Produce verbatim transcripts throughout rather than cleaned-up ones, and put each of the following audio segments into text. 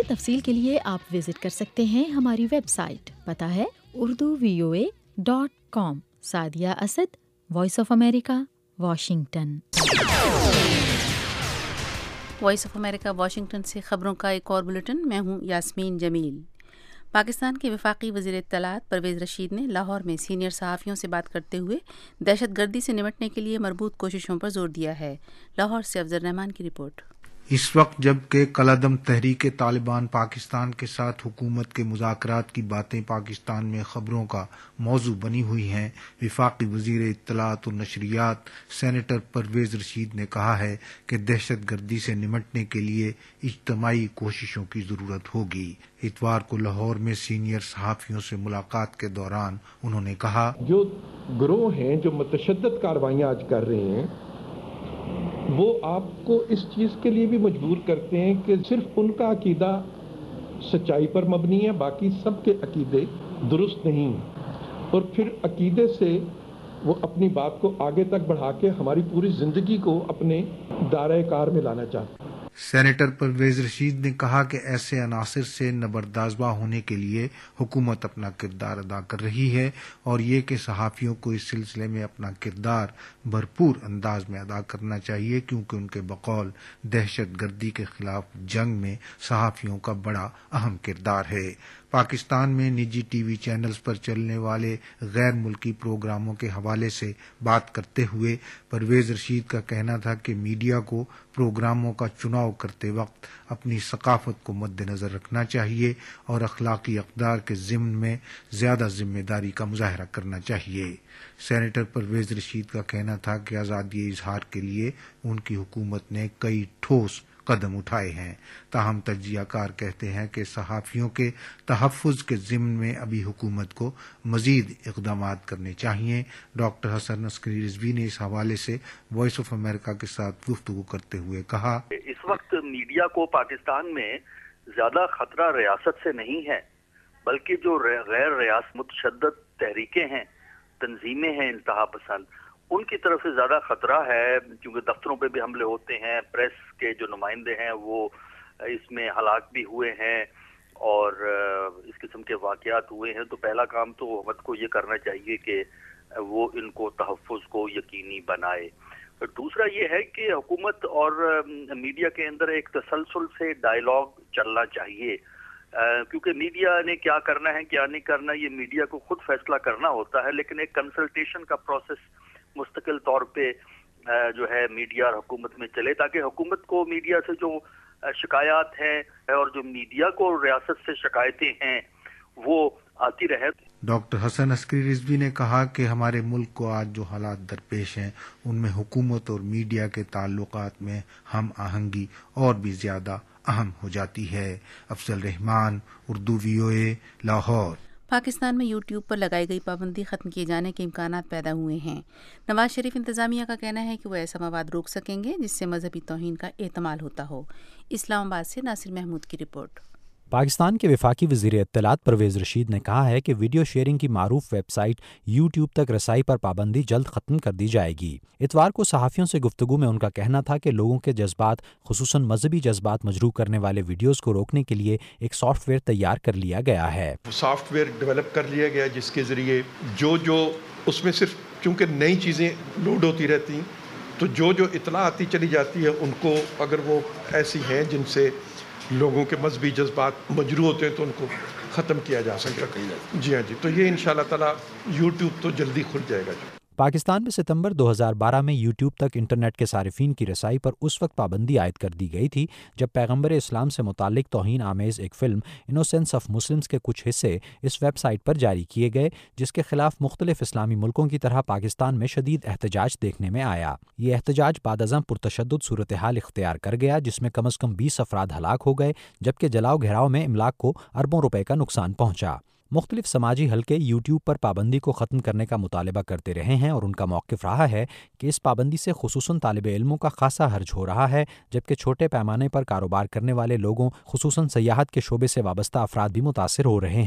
مزید تفصیل کے لیے آپ وزٹ کر سکتے ہیں ہماری ویب سائٹ، پتہ ہے Urdu V O A dot com. Sadia Asad, Voice of America, Washington. Voice of America Washington سے خبروں کا ایک اور بلیٹن، میں ہوں یاسمین جمیل۔ پاکستان کے وفاقی وزیر اطلاعات پرویز رشید نے لاہور میں سینئر صحافیوں سے بات کرتے ہوئے دہشت گردی سے نمٹنے کے لیے مربوط کوششوں پر زور دیا ہے۔ لاہور سے افضل رحمان کی رپورٹ۔ اس وقت جب کہ کالعدم تحریک طالبان پاکستان کے ساتھ حکومت کے مذاکرات کی باتیں پاکستان میں خبروں کا موضوع بنی ہوئی ہیں، وفاقی وزیر اطلاعات و نشریات سینیٹر پرویز رشید نے کہا ہے کہ دہشت گردی سے نمٹنے کے لیے اجتماعی کوششوں کی ضرورت ہوگی۔ اتوار کو لاہور میں سینئر صحافیوں سے ملاقات کے دوران انہوں نے کہا، جو گروہ ہیں جو متشدد کارروائیاں آج کر رہے ہیں، وہ آپ کو اس چیز کے لیے بھی مجبور کرتے ہیں کہ صرف ان کا عقیدہ سچائی پر مبنی ہے، باقی سب کے عقیدے درست نہیں، اور پھر عقیدے سے وہ اپنی بات کو آگے تک بڑھا کے ہماری پوری زندگی کو اپنے دائرۂ کار میں لانا چاہتے ہیں۔ سینیٹر پرویز رشید نے کہا کہ ایسے عناصر سے نبردازبہ ہونے کے لیے حکومت اپنا کردار ادا کر رہی ہے، اور یہ کہ صحافیوں کو اس سلسلے میں اپنا کردار بھرپور انداز میں ادا کرنا چاہیے، کیونکہ ان کے بقول دہشت گردی کے خلاف جنگ میں صحافیوں کا بڑا اہم کردار ہے۔ پاکستان میں نجی ٹی وی چینلز پر چلنے والے غیر ملکی پروگراموں کے حوالے سے بات کرتے ہوئے پرویز رشید کا کہنا تھا کہ میڈیا کو پروگراموں کا چناؤ کرتے وقت اپنی ثقافت کو مد نظر رکھنا چاہیے اور اخلاقی اقدار کے ضمن میں زیادہ ذمہ داری کا مظاہرہ کرنا چاہیے۔ سینیٹر پرویز رشید کا کہنا تھا کہ آزادی اظہار کے لیے ان کی حکومت نے کئی ٹھوس قدم اٹھائے ہیں، تاہم تجزیہ کار کہتے ہیں کہ صحافیوں کے تحفظ کے ضمن میں ابھی حکومت کو مزید اقدامات کرنے چاہیے۔ ڈاکٹر حسن عسکری رضوی نے اس حوالے سے وائس آف امریکہ کے ساتھ گفتگو کرتے ہوئے کہا، اس وقت میڈیا کو پاکستان میں زیادہ خطرہ ریاست سے نہیں ہے، بلکہ جو غیر ریاست متشدد تحریکیں ہیں، تنظیمیں ہیں انتہا پسند، ان کی طرف سے زیادہ خطرہ ہے، کیونکہ دفتروں پہ بھی حملے ہوتے ہیں، پریس کے جو نمائندے ہیں وہ اس میں ہلاک بھی ہوئے ہیں، اور اس قسم کے واقعات ہوئے ہیں۔ تو پہلا کام تو حکومت کو یہ کرنا چاہیے کہ وہ ان کو تحفظ کو یقینی بنائے۔ دوسرا یہ ہے کہ حکومت اور میڈیا کے اندر ایک تسلسل سے ڈائیلاگ چلنا چاہیے، کیونکہ میڈیا نے کیا کرنا ہے کیا نہیں کرنا یہ میڈیا کو خود فیصلہ کرنا ہوتا ہے، لیکن ایک کنسلٹیشن کا پروسیس مستقل طور پہ جو ہے میڈیا اور حکومت میں چلے، تاکہ حکومت کو میڈیا سے جو شکایات ہیں اور جو میڈیا کو ریاست سے شکایتیں ہیں وہ آتی رہے۔ ڈاکٹر حسن عسکری رضوی نے کہا کہ ہمارے ملک کو آج جو حالات درپیش ہیں ان میں حکومت اور میڈیا کے تعلقات میں ہم آہنگی اور بھی زیادہ اہم ہو جاتی ہے۔ افضل رحمان، اردو وی او اے، لاہور۔ پاکستان میں یوٹیوب پر لگائی گئی پابندی ختم کیے جانے کے امکانات پیدا ہوئے ہیں۔ نواز شریف انتظامیہ کا کہنا ہے کہ وہ ایسا مواد روک سکیں گے جس سے مذہبی توہین کا احتمال ہوتا ہو۔ اسلام آباد سے ناصر محمود کی رپورٹ۔ پاکستان کے وفاقی وزیر اطلاعات پرویز رشید نے کہا ہے کہ ویڈیو شیئرنگ کی معروف ویب سائٹ یوٹیوب تک رسائی پر پابندی جلد ختم کر دی جائے گی۔ اتوار کو صحافیوں سے گفتگو میں ان کا کہنا تھا کہ لوگوں کے جذبات خصوصاً مذہبی جذبات مجروح کرنے والے ویڈیوز کو روکنے کے لیے ایک سافٹ ویئر تیار کر لیا گیا ہے۔ سافٹ ویئر ڈیولپ کر لیا گیا جس کے ذریعے جو جو اس میں صرف چونکہ نئی چیزیں لوڈ ہوتی رہتی ہیں تو جو جو اطلاع آتی چلی جاتی ہے ان کو اگر وہ ایسی ہیں جن سے لوگوں کے مذہبی جذبات مجروح ہوتے ہیں تو ان کو ختم کیا جا سکتا ہے۔ جی ہاں جی، تو یہ انشاءاللہ تعالی یوٹیوب تو جلدی کھل جائے گا جی۔ پاکستان میں ستمبر دو ہزار بارہ میں یوٹیوب تک انٹرنیٹ کے صارفین کی رسائی پر اس وقت پابندی عائد کر دی گئی تھی جب پیغمبر اسلام سے متعلق توہین آمیز ایک فلم انوسینس آف مسلمز کے کچھ حصے اس ویب سائٹ پر جاری کیے گئے، جس کے خلاف مختلف اسلامی ملکوں کی طرح پاکستان میں شدید احتجاج دیکھنے میں آیا۔ یہ احتجاج بعد ازاں پرتشدد صورتحال اختیار کر گیا جس میں کم از کم بیس افراد ہلاک ہو گئے، جبکہ جلاؤ گھیراؤ میں املاک کو اربوں روپے کا نقصان پہنچا۔ مختلف سماجی حلقے یوٹیوب پر پابندی کو ختم کرنے کا مطالبہ کرتے رہے ہیں اور ان کا موقف رہا ہے کہ اس پابندی سے خصوصاً طالب علموں کا خاصا حرج ہو رہا ہے، جبکہ چھوٹے پیمانے پر کاروبار کرنے والے لوگوں خصوصاً سیاحت کے شعبے سے وابستہ افراد بھی متاثر ہو رہے ہیں۔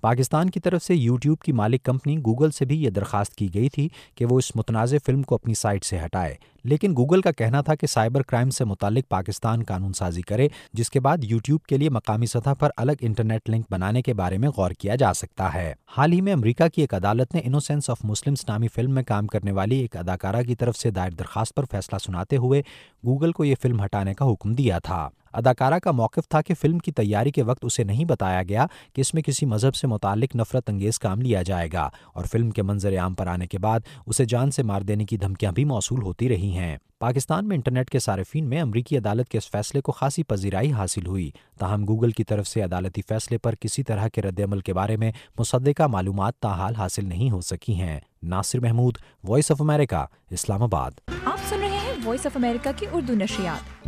پاکستان کی طرف سے یوٹیوب کی مالک کمپنی گوگل سے بھی یہ درخواست کی گئی تھی کہ وہ اس متنازع فلم کو اپنی سائٹ سے ہٹائے، لیکن گوگل کا کہنا تھا کہ سائبر کرائم سے متعلق پاکستان قانون سازی کرے، جس کے بعد یوٹیوب کے لیے مقامی سطح پر الگ انٹرنیٹ لنک بنانے کے بارے میں غور کیا جا سکتا ہے۔ حال ہی میں امریکہ کی ایک عدالت نے انوسینس آف مسلمز نامی فلم میں کام کرنے والی ایک اداکارہ کی طرف سے دائر درخواست پر فیصلہ سناتے ہوئے گوگل کو یہ فلم ہٹانے کا حکم دیا تھا۔ اداکارہ کا موقف تھا کہ فلم کی تیاری کے وقت اسے نہیں بتایا گیا کہ اس میں کسی مذہب سے متعلق نفرت انگیز کام لیا جائے گا، اور فلم کے منظر عام پر آنے کے بعد اسے جان سے مار دینے کی دھمکیاں بھی موصول ہوتی رہی ہیں۔ پاکستان میں انٹرنیٹ کے صارفین میں امریکی عدالت کے اس فیصلے کو خاصی پذیرائی حاصل ہوئی، تاہم گوگل کی طرف سے عدالتی فیصلے پر کسی طرح کے رد عمل کے بارے میں مصدقہ معلومات تاحال حاصل نہیں ہو سکی ہیں۔ Nasir Mahmood, Voice of America, Islamabad. آپ سن رہے ہیں وائس آف امریکہ کی اردو نشریات۔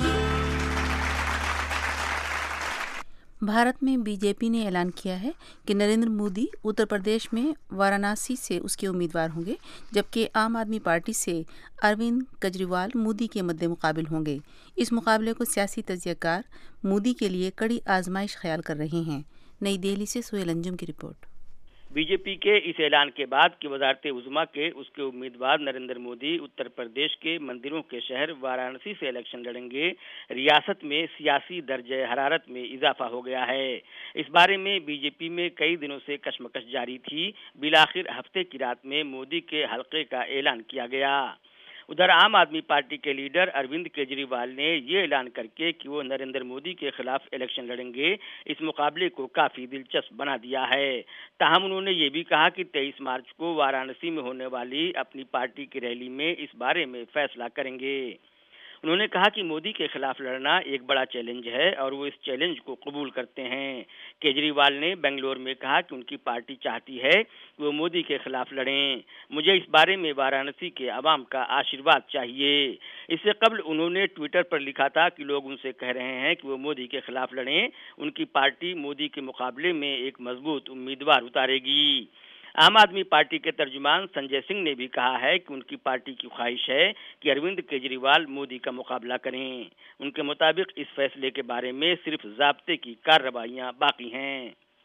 بھارت میں بی جے پی نے اعلان کیا ہے کہ نریندر مودی اتر پردیش میں وارانسی سے اس کے امیدوار ہوں گے، جبکہ عام آدمی پارٹی سے اروند کیجریوال مودی کے مد مقابل ہوں گے۔ اس مقابلے کو سیاسی تجزیہ کار مودی کے لیے کڑی آزمائش خیال کر رہے ہیں۔ نئی دہلی سے سہیل انجم کی رپورٹ۔ بی جے پی کے اس اعلان کے بعد کہ وزارت عظمیٰ کے اس کے امیدوار نریندر مودی اتر پردیش کے مندروں کے شہر وارانسی سے الیکشن لڑیں گے، ریاست میں سیاسی درجہ حرارت میں اضافہ ہو گیا ہے۔ اس بارے میں بی جے پی میں کئی دنوں سے کشمکش جاری تھی، بالآخر ہفتے کی رات میں مودی کے حلقے کا اعلان کیا گیا۔ ادھر عام آدمی پارٹی کے لیڈر اروند کیجریوال نے یہ اعلان کر کے کہ وہ نریندر مودی کے خلاف الیکشن لڑیں گے، اس مقابلے کو کافی دلچسپ بنا دیا ہے۔ تاہم انہوں نے یہ بھی کہا کہ تیئیس مارچ کو وارانسی میں ہونے والی اپنی پارٹی کی ریلی میں اس بارے میں فیصلہ کریں گے۔ انہوں نے کہا کہ مودی کے خلاف لڑنا ایک بڑا چیلنج ہے اور وہ اس چیلنج کو قبول کرتے ہیں۔ کیجریوال نے بنگلور میں کہا کہ ان کی پارٹی چاہتی ہے کہ وہ مودی کے خلاف لڑیں، مجھے اس بارے میں وارانسی کے عوام کا آشیرواد چاہیے۔ اس سے قبل انہوں نے ٹویٹر پر لکھا تھا کہ لوگ ان سے کہہ رہے ہیں کہ وہ مودی کے خلاف لڑیں، ان کی پارٹی مودی کے مقابلے میں ایک مضبوط امیدوار اتارے گی۔ عام آدمی پارٹی کے ترجمان سنجے سنگھ نے بھی کہا ہے کہ ان کی پارٹی کی خواہش ہے کہ اروند کیجریوال مودی کا مقابلہ کریں۔ ان کے مطابق اس فیصلے کے بارے میں صرف ضابطے کی کارروائیاں باقی ہیں۔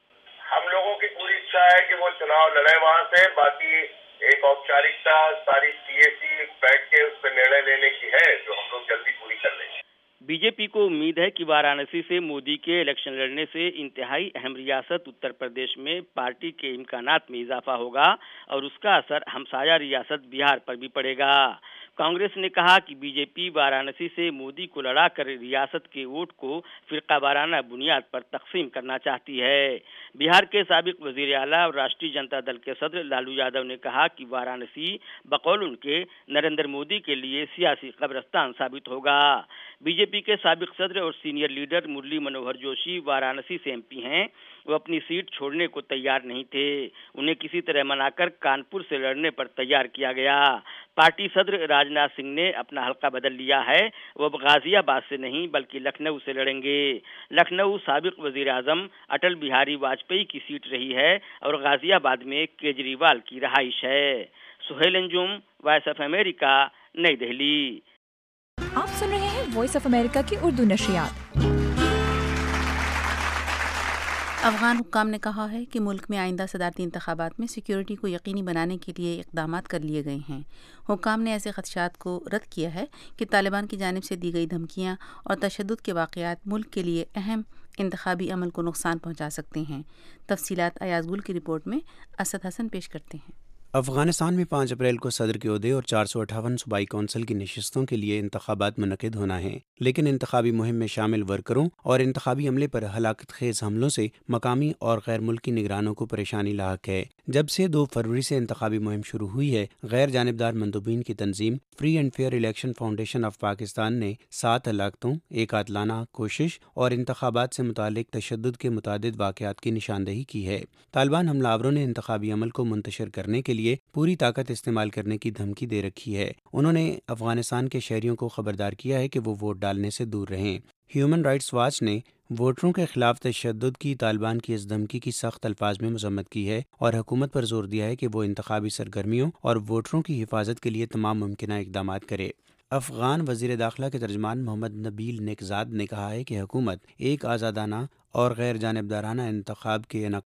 ہم لوگوں کی پوری اچھا ہے کہ وہ چناؤ لڑے وہاں سے، باقی ایک اوپچارکتا ساری سی اے سی بیٹھ کے اس پہ نرنے لینے کی ہے جو ہم لوگ جلدی پوری کر لیں گے۔ بی جے پی کو امید ہے کہ وارانسی سے مودی کے الیکشن لڑنے سے انتہائی اہم ریاست اتر پردیش میں پارٹی کے امکانات میں اضافہ ہوگا اور اس کا اثر ہمسایہ ریاست بہار پر بھی پڑے گا۔ کانگریس نے کہا کہ بی جے پی وارانسی سے مودی کو لڑا کر ریاست کے ووٹ کو فرقہ وارانہ بنیاد پر تقسیم کرنا چاہتی ہے۔ بہار کے سابق وزیر اعلیٰ اور راشٹریہ جنتا دل کے صدر لالو یادو نے کہا کہ وارانسی بقول ان کے نریندر مودی کے لیے سیاسی قبرستان ثابت ہوگا۔ بی جے پی کے سابق صدر اور سینئر لیڈر مرلی منوہر جوشی وارانسی سے ایم پی ہیں، وہ اپنی سیٹ چھوڑنے کو تیار نہیں تھے، انہیں کسی طرح منا کر کانپور سے لڑنے پر تیار کیا گیا۔ پارٹی صدر راجناتھ سنگھ نے اپنا حلقہ بدل لیا ہے، وہ اب غازی آباد سے نہیں بلکہ لکھنؤ سے لڑیں گے۔ لکھنؤ سابق وزیر اعظم اٹل بہاری واجپئی کی سیٹ رہی ہے اور غازی آباد میں کیجریوال کی رہائش ہے۔ Sohail Anjum, Voice of America, نئی دہلی۔ آپ سن رہے ہیں وائس آف امریکہ کی اردو نشریات۔ افغان حکام نے کہا ہے کہ ملک میں آئندہ صدارتی انتخابات میں سیکیورٹی کو یقینی بنانے کے لیے اقدامات کر لیے گئے ہیں۔ حکام نے ایسے خدشات کو رد کیا ہے کہ طالبان کی جانب سے دی گئی دھمکیاں اور تشدد کے واقعات ملک کے لیے اہم انتخابی عمل کو نقصان پہنچا سکتے ہیں۔ تفصیلات ایاز گل کی رپورٹ میں اسد حسن پیش کرتے ہیں۔ افغانستان میں پانچ اپریل کو صدر کے عہدے اور چار سو اٹھاون صوبائی کونسل کی نشستوں کے لیے انتخابات منعقد ہونا ہے، لیکن انتخابی مہم میں شامل ورکروں اور انتخابی عملے پر ہلاکت خیز حملوں سے مقامی اور غیر ملکی نگرانوں کو پریشانی لاحق ہے۔ جب سے دو فروری سے انتخابی مہم شروع ہوئی ہے، غیر جانبدار مندوبین کی تنظیم Free and Fair Election Foundation of Pakistan نے سات ہلاکتوں، ایک عادلانہ کوشش اور انتخابات سے متعلق تشدد کے متعدد واقعات کی نشاندہی کی ہے۔ طالبان حملہ آوروں نے انتخابی عمل کو منتشر کرنے کے لیے پوری طاقت استعمال کرنے کی دھمکی دے رکھی ہے۔ انہوں نے افغانستان کے شہریوں کو خبردار کیا ہے کہ وہ ووٹ ڈالنے سے دور رہیں۔ ہیومن رائٹس واچ نے ووٹروں کے خلاف تشدد کی طالبان کی اس دھمکی کی سخت الفاظ میں مذمت کی ہے اور حکومت پر زور دیا ہے کہ وہ انتخابی سرگرمیوں اور ووٹروں کی حفاظت کے لیے تمام ممکنہ اقدامات کرے۔ افغان وزیر داخلہ کے ترجمان محمد نبیل نیکزاد نے کہا ہے کہ حکومت ایک آزادانہ اور غیر جانبدارانہ انتخاب کے